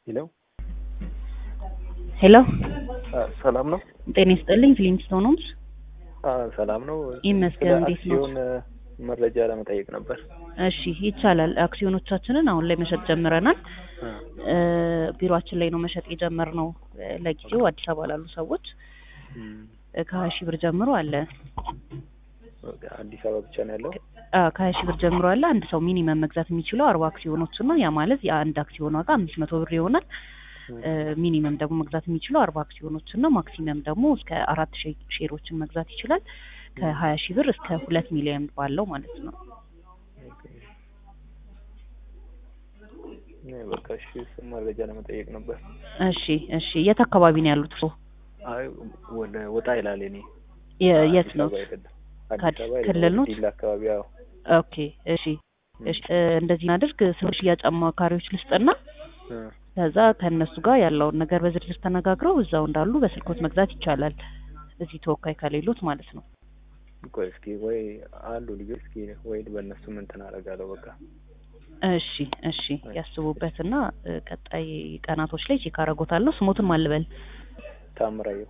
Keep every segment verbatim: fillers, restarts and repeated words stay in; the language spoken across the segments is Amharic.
Hello. Hello. ሰላም ነው? ጤና ይስጥልኝ ፍሊንስቶን ሆምስ። አዎ ሰላም ነው። ይመስገን እንዴት ነው? አክሲዮን መረጃ ለመጠየቅ ነበር። እሺ ይቻላል። አክሲዮኖቻችንን አሁን ላይ መሸጥ ጀምረናል። ቢሮአችን ላይ ነው መሸጥ የጀመርነው ለጊዜው አዲስ አበባ ላሉ ሰዎች ከሀያ ሺህ ብር ጀምሮ አለ። አዲስ አበባ ብቻ ነው ያለው? አዎ ከሀያ ሺህ ብር ጀምሮ አለ። አንድ ሰው ሚኒመም መግዛት የሚችለው አርባ አክሲዮኖችን ነው። ያ ማለት የአንድ አክሲዮን ዋጋ አምስት መቶ ብር ይሆናል። ሚኒመም ደግሞ መግዛት የሚችለው አርባ አክሲዮኖችን ነው። ማክሲመም ደግሞ እስከ አራት ሼሮችን መግዛት ይችላል። ከሀያ ሺህ ብር እስከ ሁለት ሚሊዮን ባለው ማለት ነው። በቃ እሺ መረጃ ለመጠየቅ ነበር። እሺ እሺ የት አካባቢ ነው ያሉት? አይ ወደ ወጣ ይላል እኔ የት ነው? ክልል ነው ዲላ አካባቢ። አዎ ኦኬ እሺ እሺ እንደዚህ እናድርግ። ሰዎች ያጫማካሪዎች ልስጥና ከዛ ከነሱ ጋር ያለውን ነገር በዝርዝር ተነጋግረው እዛው እንዳሉ በስልኮት መግዛት ይቻላል። እዚህ ተወካይ ከሌሎት ማለት ነው። ቆይ እስኪ ወይ አሉ ልጆች እስኪ ወይ በእነሱ ምን ተናረጋለው በቃ። እሺ እሺ ያስቡበትና ቀጣይ ቀናቶች ላይ ቼክ አረጋታለሁ። ስሞትን ማልበል ታምራዩ።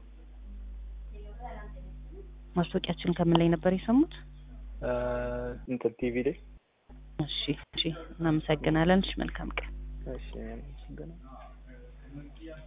ማስታወቂያችን ከምን ላይ ነበር የሰሙት? እንትን ቲቪ ላይ። እሺ እሺ እናመሰግናለን። እሺ መልካም ቀን። እሺ እናመሰግናለን።